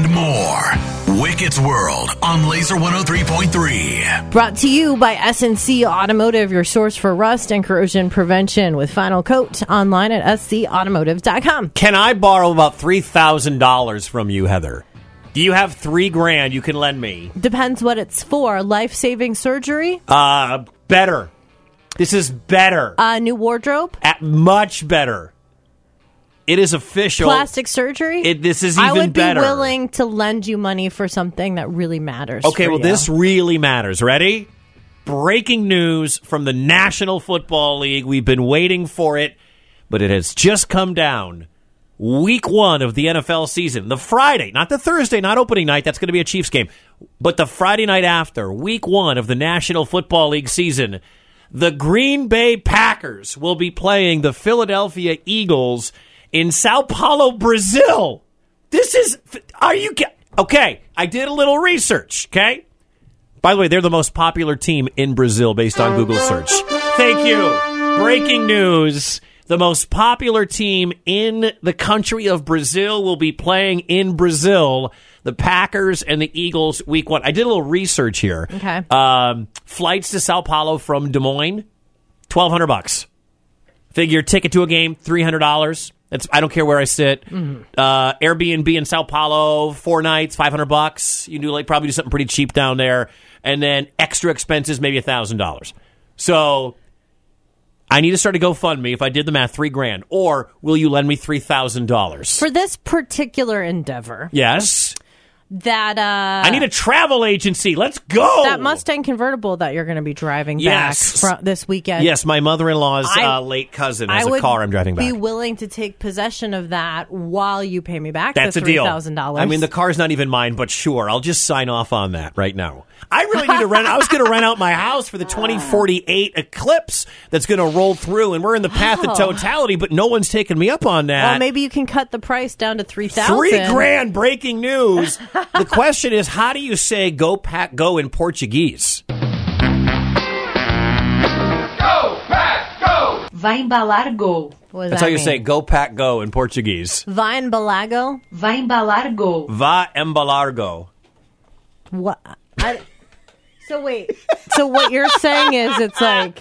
and more. Wicket's World on Laser 103.3. Brought to you by SNC Automotive, your source for rust and corrosion prevention with Final Coat, online at scautomotive.com. Can I borrow about $3,000 from you, Heather? Do you have $3,000 you can lend me? Depends what it's for. Life-saving surgery? Better. This is better. New wardrobe? Much better. It is official. Plastic surgery? This is even better. I would be willing to lend you money for something that really matters. Okay, well, this really matters. Ready? Breaking news from the National Football League. We've been waiting for it, but it has just come down. Week 1 of the NFL season. The Friday, not the Thursday, not opening night. That's going to be a Chiefs game. But the Friday night after, Week 1 of the National Football League season, the Green Bay Packers will be playing the Philadelphia Eagles in Sao Paulo, Brazil. Okay, I did a little research, okay? By the way, they're the most popular team in Brazil based on Google search. Thank you. Breaking news. The most popular team in the country of Brazil will be playing in Brazil. The Packers and the Eagles, Week 1. I did a little research here. Okay. Flights to Sao Paulo from Des Moines, $1,200. Figure ticket to a game, $300. I don't care where I sit. Mm-hmm. Airbnb in Sao Paulo, 4 nights, $500. You can probably do something pretty cheap down there, and then extra expenses, maybe $1,000. So I need to start a GoFundMe. If I did the math, $3,000, or will you lend me $3,000 for this particular endeavor? Yes. That I need a travel agency. Let's go. That Mustang convertible that you're going to be driving back this weekend. Yes, my mother-in-law's late cousin has a car I'm driving back. I would be willing to take possession of that while you pay me back the $3,000. I mean, the car's not even mine, but sure, I'll just sign off on that right now. I really need to rent. I was going to rent out my house for the 2048 Eclipse that's going to roll through, and we're in the path of totality, but no one's taking me up on that. Well, maybe you can cut the price down to $3,000. $3,000. Breaking news. The question is, how do you say "Go Pack Go" in Portuguese? Go Pack Go. Vai embalar gol. That's how you say "Go Pack Go" in Portuguese. Vai embalar go. Vai embalar gol. Va embalar go. What? So wait. So what you're saying is it's like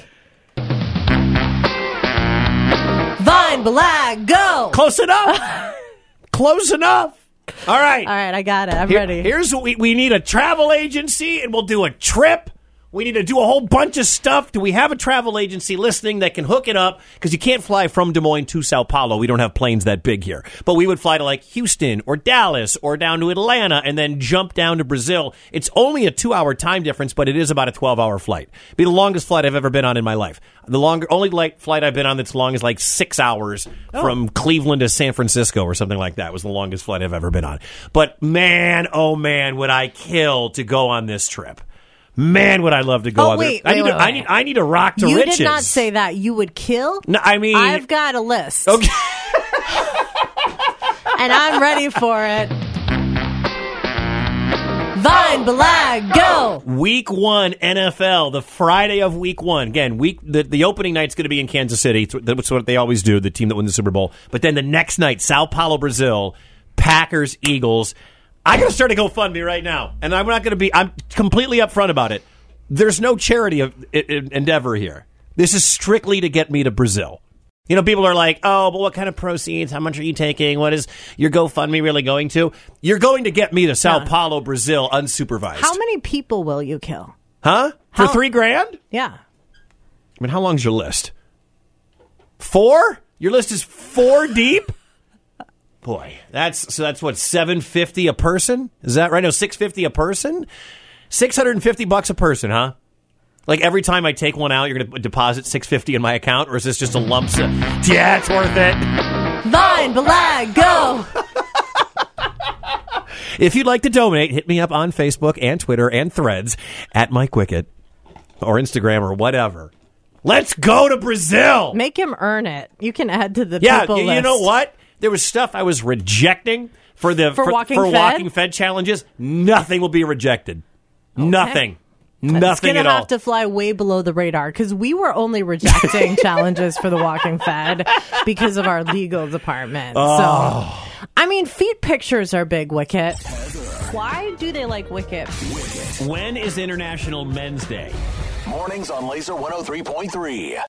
Vine Balag Go. Close enough. Close enough. All right. All right, I got it. I'm ready. Here's what we need: a travel agency, and we'll do a trip. We need to do a whole bunch of stuff. Do we have a travel agency listening that can hook it up? Because you can't fly from Des Moines to Sao Paulo. We don't have planes that big here. But we would fly to like Houston or Dallas or down to Atlanta and then jump down to Brazil. It's only a 2-hour time difference, but it is about a 12-hour flight. It'd be the longest flight I've ever been on in my life. The only flight I've been on that's long is like 6 hours from Cleveland to San Francisco or something like that was the longest flight I've ever been on. But man, oh man, would I kill to go on this trip. Man, would I love to go on there. I need a rock to riches. You did not say that. You would kill? No, I mean, I've got a list. Okay. And I'm ready for it. Vine Balag Go. Week 1 NFL, the Friday of Week 1. Again, the opening night's going to be in Kansas City. That's what they always do, the team that wins the Super Bowl. But then the next night, Sao Paulo, Brazil, Packers, Eagles. I got to start a GoFundMe right now, and I'm completely upfront about it. There's no charity endeavor here. This is strictly to get me to Brazil. You know, people are like, oh, but what kind of proceeds? How much are you taking? What is your GoFundMe really going to? You're going to get me to Sao Paulo, Brazil, unsupervised. How many people will you kill? Huh? For $3,000? Yeah. I mean, how long's your list? 4? Your list is 4 deep? Boy, that's what, $750 a person? Is that right? No, $650 a person? $650 a person, huh? Like every time I take one out, you're going to deposit $650 in my account, or is this just a lump sum? Yeah, it's worth it. Vine Balag Go. If you'd like to donate, hit me up on Facebook and Twitter and Threads at Mike Wicket or Instagram or whatever. Let's go to Brazil. Make him earn it. You can add to the people list. You know what? There was stuff I was rejecting for Walking Fed challenges. Nothing will be rejected. Okay. Nothing at all. It's going to have to fly way below the radar because we were only rejecting challenges for the Walking Fed because of our legal department. Oh. So, I mean, feet pictures are big, Wicket. Why do they like Wicket? Wicket. When is International Men's Day? Mornings on Laser 103.3.